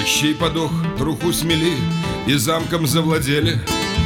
Кощей подох, труху смели и замком завладели.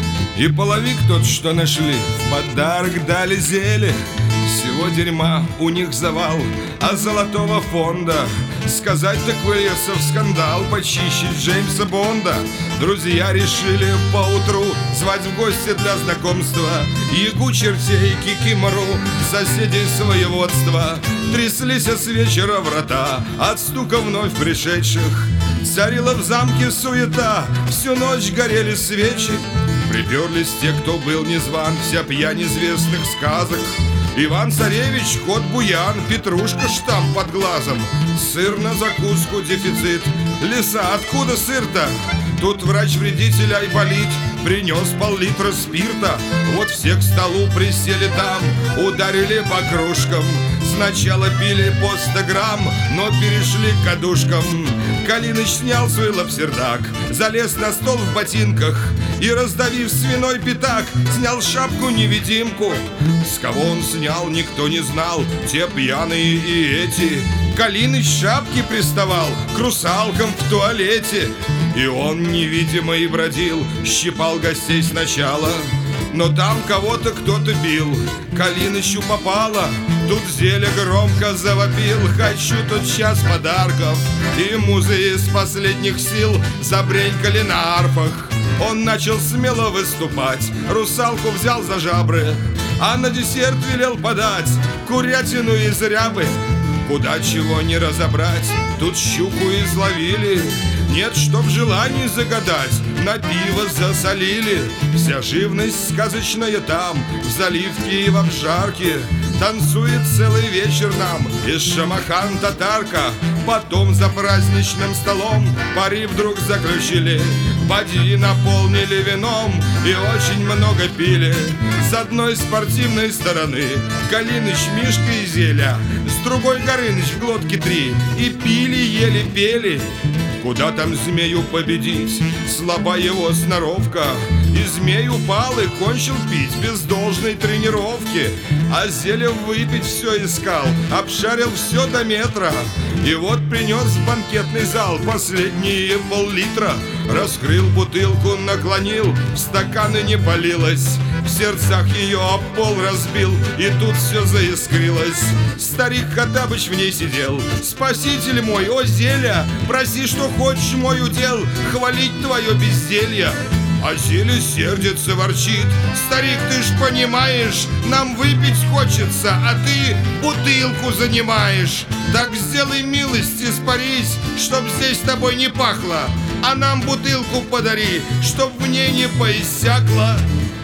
И половик тот, что нашли, в подарок дали зелье. Всего дерьма у них завал, а золотого фонда сказать так выльется в скандал почище Джеймса Бонда. Друзья решили поутру звать в гости для знакомства Ягу, чертей, кикимору, соседей с воеводства. Тряслись с вечера врата от стука вновь пришедших. Царила в замке суета, всю ночь горели свечи. Приперлись те, кто был незван, вся пьянь известных сказок. Иван-царевич, кот Буян, петрушка штамп под глазом, сыр на закуску дефицит. Лиса, откуда сыр-то? Тут врач-вредитель Айболит принес пол-литра спирта. Вот все к столу присели там, ударили по кружкам. Сначала пили по 100 грамм, но перешли к кадушкам. Калиныч снял свой лапсердак, залез на стол в ботинках и, раздавив свиной пятак, снял шапку-невидимку. С кого он снял, никто не знал, те пьяные и эти. Калиныч шапки приставал к русалкам в туалете. И он невидимый бродил, щипал гостей сначала, но там кого-то кто-то бил. Калинычу попало, тут зелье громко завопил: хочу тот час подарков. И музы из последних сил забренькали на арфах. Он начал смело выступать, русалку взял за жабры, а на десерт велел подать курятину из рябы. Куда чего не разобрать, тут щуку изловили. Нет, чтоб желаний загадать, на пиво засолили. Вся живность сказочная там, в заливке и в обжарке. Танцует целый вечер нам из шамахан татарка. Потом за праздничным столом пари вдруг заключили, поди наполнили вином и очень много пили. С одной спортивной стороны Калиныч, Мишка и Зеля, с другой Горыныч в глотке 3. И пили, ели, пели. Куда там змею победить, слаба его сноровка. И змей упал и кончил пить без должной тренировки. А Зеля выпить все искал, обшарил все до метра. И вот принес в банкетный зал последние пол-литра. Раскрыл бутылку, наклонил, в стаканы не полилось. В сердцах ее об пол разбил, и тут все заискрилось. Старик Хоттабыч в ней сидел: спаситель мой, о Зеля, проси, что хочешь, мой удел, хвалить твое безделье. А Зеля сердится, ворчит: старик, ты ж понимаешь, нам выпить хочется, а ты бутылку занимаешь. Так сделай милость, испарись, чтоб здесь тобой не пахло, а нам бутылку подари, чтоб в ней не поиссякло.